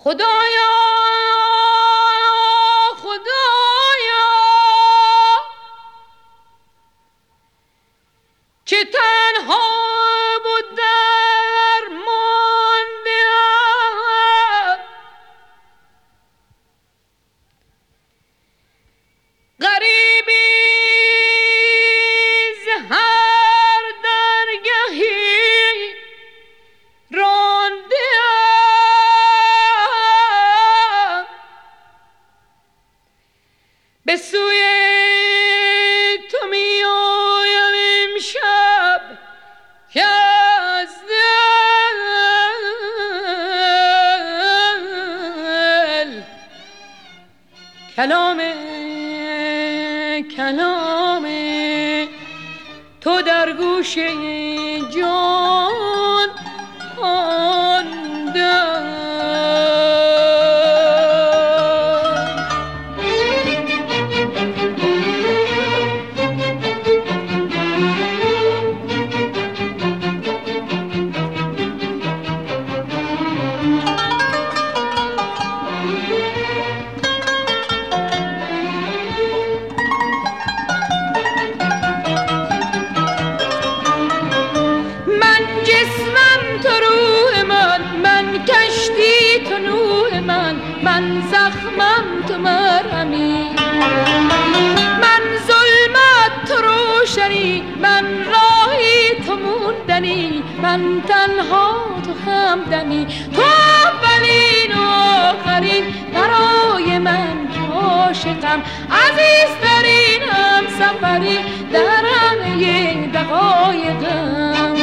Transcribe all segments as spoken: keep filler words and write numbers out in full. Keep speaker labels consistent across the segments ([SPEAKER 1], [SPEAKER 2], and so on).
[SPEAKER 1] خدایا خدایا که تنها بود در ماندم، غریبی ز هر درگهی راندم، به سوی تو می آیم امشب که از دل کلام کلام تو در گوش جان ماندم. من زخمم تو مرهمی، من ظلمت تو روشنی، من راهی تو موندنی، من تنها تو همدمی، تو اولین و آخرین برای من که عاشقم، عزیزترین همسفری در همه دقایقم.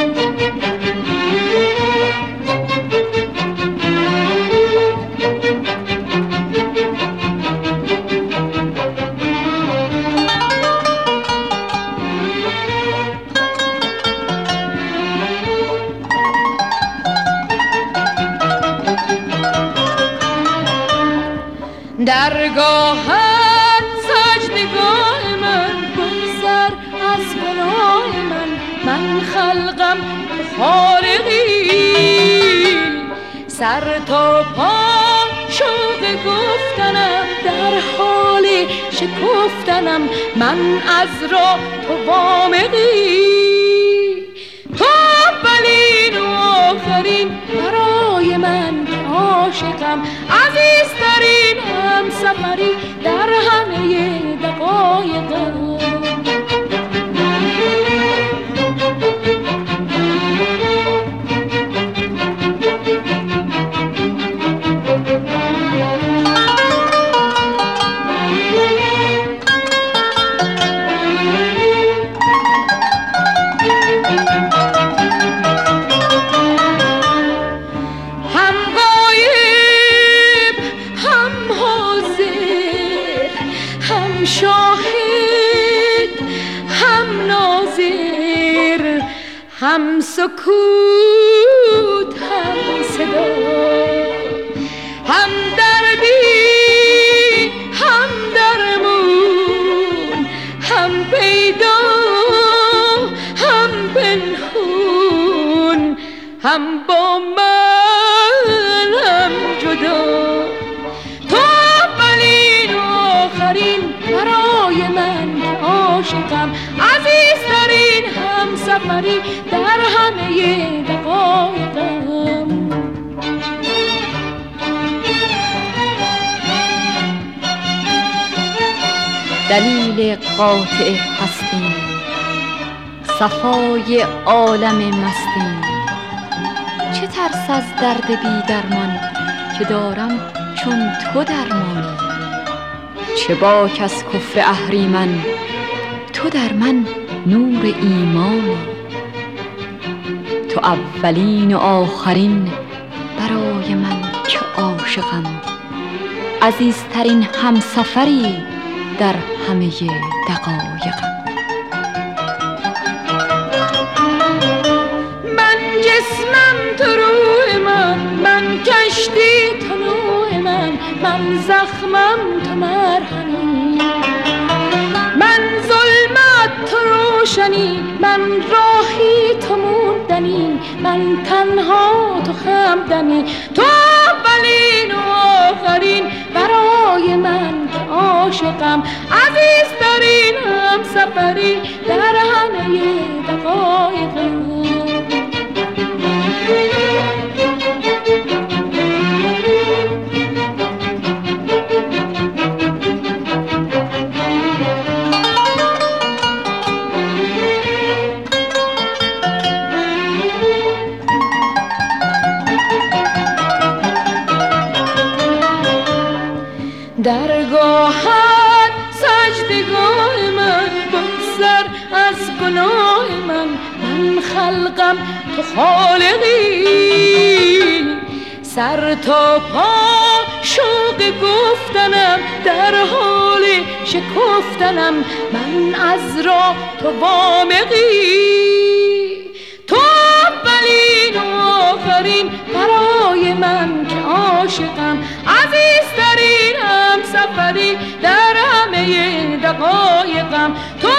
[SPEAKER 1] درگاهت سجدگاه من، بگذر از گناه من، من خلقم خالقی، سر تا پا شوق گفتنم، در حال شکفتنم، من از راه تو وامقی، تو اولین و آخرین برای من عاشقم، عزیزترین همسفری در همه دقایقم. هم سکوت هم صدا، هم دربی هم درمون، هم پیدا هم پنهون، هم با من هم جدا، تو اولین و آخرین برای من عاشقم، عزیزترین همسفری در همه دقایقم.
[SPEAKER 2] دلیل قاطع هستیم، صفای عالم مستیم، چه ترس از درد بی درمان که دارم چون تو درمانی، چه باک از کفر اهریمن تو در من نور ایمانی، تو اولین و آخرین برای من که عاشقم، عزیزترین همسفری در همه دقایقم.
[SPEAKER 1] من جسمم تو روح من، من کشتی تو نوح من، من زخمم تو مرهمی، من ظلمت تو روشنی، من راهی تو موندنی، من تنها تو همدمی، تو اولین و سفری در همه دقایقم. درگاهت سجدگاه من، بگذر از گناه من. من خلقم تو خالقی، سر تا پا شوق گفتنم، در حال شکفتنم. من از راه تو وامقی، تو اولین و آخرین برای من که عاشقم. عزیزترینم سفری در همه دقایقم. تو